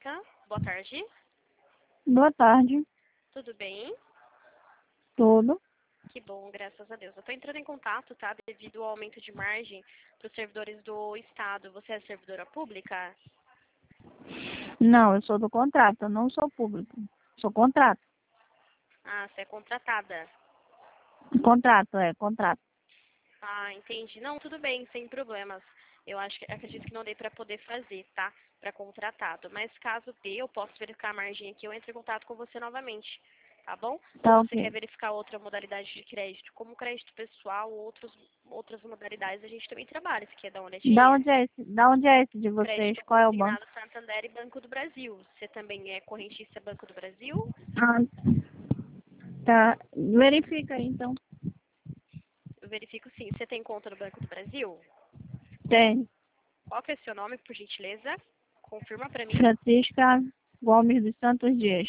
Francisca. Boa tarde. Boa tarde, Tudo bem? tudo. Que bom, graças a Deus. Eu estou entrando em contato, tá? Devido ao aumento de margem para os servidores do Estado. Você é servidora pública? Não, eu sou do contrato, eu não sou público. Sou contrato. Ah, você é contratada. Contrato. Ah, entendi. Não, tudo bem, sem problemas. Acredito que não dê para poder fazer, tá? Para contratado. Mas caso dê, eu posso verificar a margem aqui, eu entro em contato com você novamente, tá bom? Ou Tá você quer ok. verificar outra modalidade de crédito, como crédito pessoal ou outras modalidades, a gente também trabalha. Você quer dar uma olhadinha? Da onde é esse de vocês? Crédito Qual é o banco? consignado Santander e Banco do Brasil. Você também é correntista Banco do Brasil? Ah, tá. Verifica aí, então. Eu verifico sim. Você tem conta no Banco do Brasil? Tem. Qual que é seu nome, por gentileza? Confirma para mim. Francisca Gomes dos Santos Dias.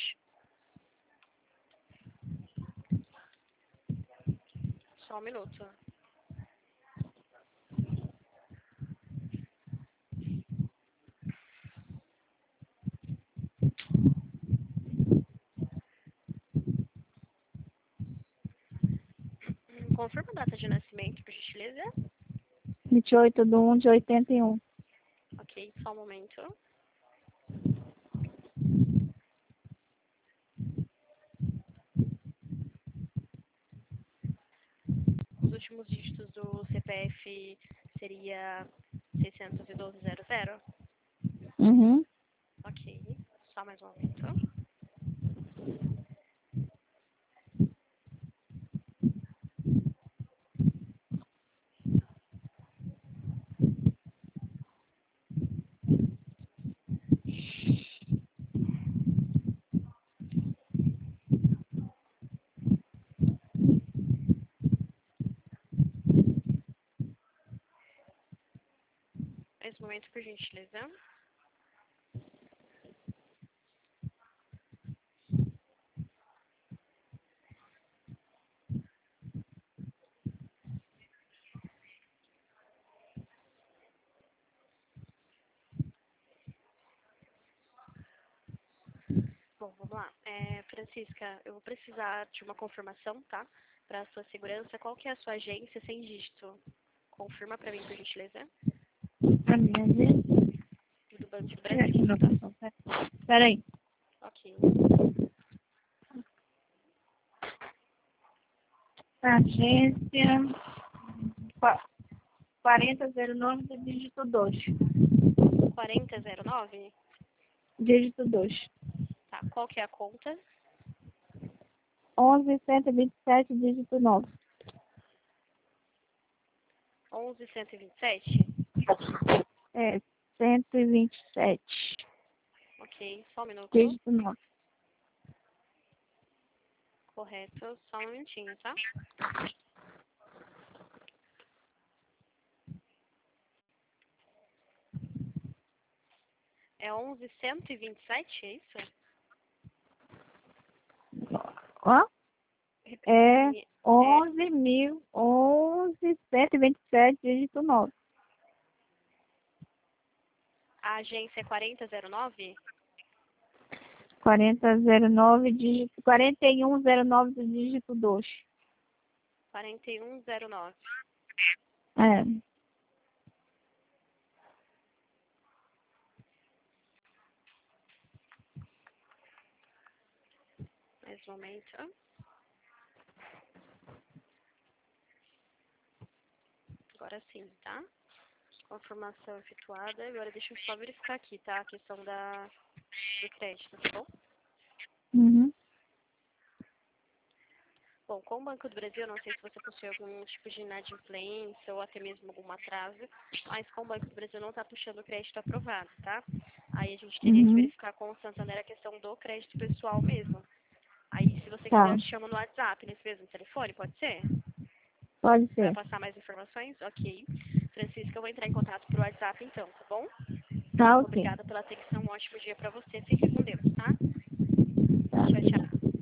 Só um minuto. Confirma a data de nascimento, por gentileza. 28/1/81. Ok, só um momento. Os últimos dígitos do CPF seria 61200. Uhum. Ok, só mais um momento. Mais um momento, por gentileza. Bom, vamos lá. Francisca, eu vou precisar de uma confirmação, tá? Para a sua segurança. Qual que é a sua agência sem dígito? Confirma para mim, por gentileza. Pra mim, Do Banco do Peraí, Brasil, tá? Peraí. Ok. Agência 4009 do dígito 2. 4009? Dígito 2. Tá. Qual que é a conta? 11.127, dígito 9. 11127? É, 127, Ok, só um minuto. dígito 9. Correto, só um minutinho, tá? É 11127, é isso? Ó, Repete pra é mim. É 11.127, dígito 9. a agência é 4009? 4009, dígito 4109 do dígito 2. 4109. É, Mais um momento. Agora sim, tá? Confirmação efetuada. Agora deixa eu só verificar aqui, tá? A questão do crédito, tá bom? uhum. Bom, com o Banco do Brasil, eu não sei se você possui algum tipo de inadimplência ou até mesmo algum atraso, mas com o Banco do Brasil não está puxando o crédito aprovado, tá? Aí a gente teria que Uhum. verificar com o Santander a questão do crédito pessoal mesmo. Aí, se você quiser, Tá, eu te chamo no WhatsApp, nesse mesmo telefone, pode ser? pode Para ser. passar mais informações? Ok. Francisca, eu vou entrar em contato por WhatsApp então, tá bom? Tá ok. Obrigada pela atenção, um ótimo dia para você. Fique com Deus, tá? Tá. Tchau, tchau.